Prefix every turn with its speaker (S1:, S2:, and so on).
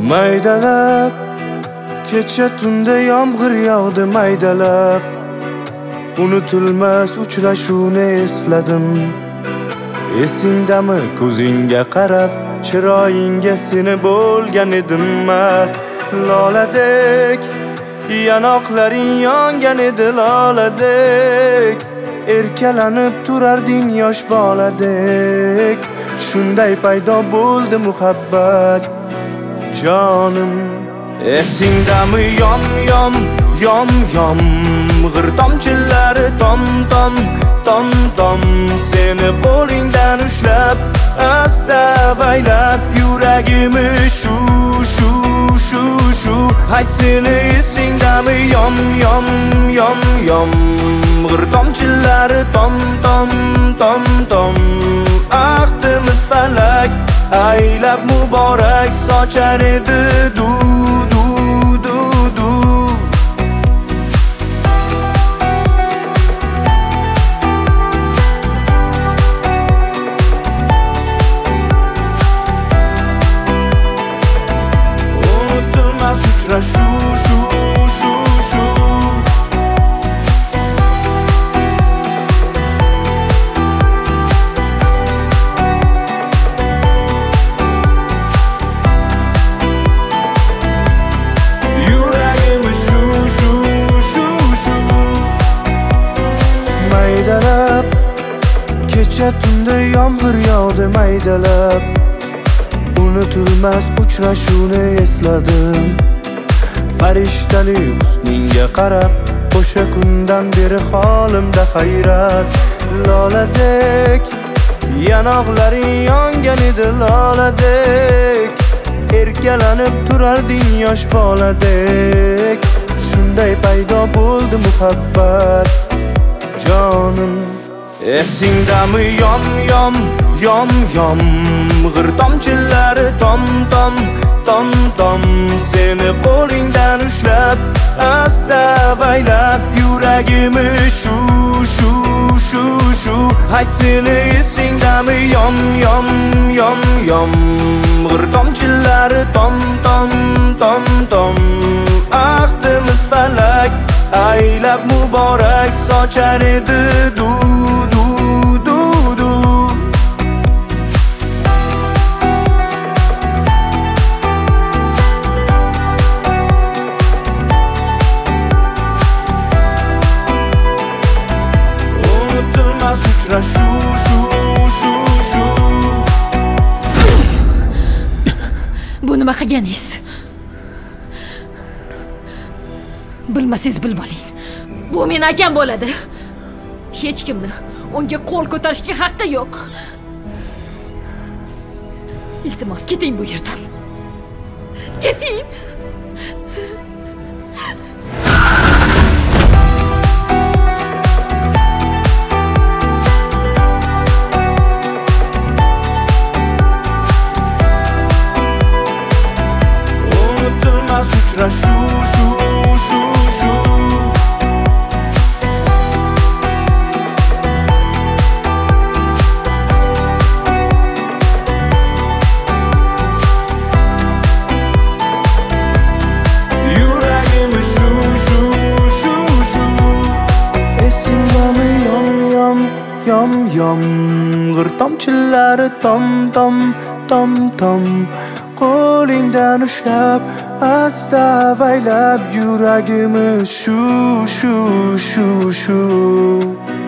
S1: Maydalab kecha tunda yomg'ir yog'di maydalab unutilmas uchrashuvni esladim. Esingdami ko'zingga qarab chiroyingga seni bo'lgan edim mast loladek yanoqlaring yongan edi loladek erkalanib turarding yosh boladek shunday paydo bo'ldi muhabbat jonim. Esingdami yom yom yom yom g'ir tomchilari tom tom tom tom seni qo'lingdan ushlab asta avaylab yuragimni shu shu shu shu ayt seni esingdami yom yom yom yom g'ir tomchilari tom tom tom tom ahdimiz falak aylab muborak sochar edi du du du du. Unutilmas uchrashuv shu shu shu maydalab kecha tunda yomg'ir yog'di maydalab unutilmas uchrashuvni esladim. Farishtali husningga qarab o'sha kundan beri holimda hayrat loladek yanoqlaring yongan edi loladek erkalanib turarding yosh boladek shunday paydo bo'ldi muhabbat jonim. Esingdami yom yom yom yom g'ir tomchilari tom tom tom tom seni qo'lingdan ushlab asta avaylab yuragimni shu shu shu shu ayt seni esingdami yom yom yom yom g'ir tomchilari tom tom tom tom ahdimiz falak aylab muborak sochar edi du du du du. Unutilmas uchrashuv shu shu shu.
S2: Bu nima qilganingiz? Bilmasangiz bilib oling. Bu men akam bo'ladi. Hech kimni unga qo'l ko'tarishga haqqi yo'q. Iltimos keting bu yerdan. Keting.
S1: Unutilmas uchrashuv shu shu shu. Yuragimni shu shu shu shu. Esingdami yom yom yom yom g'ir tomchilari tom tom tom tom qo'lingdan ushlab asta avaylab yuragimni shu shu shu shu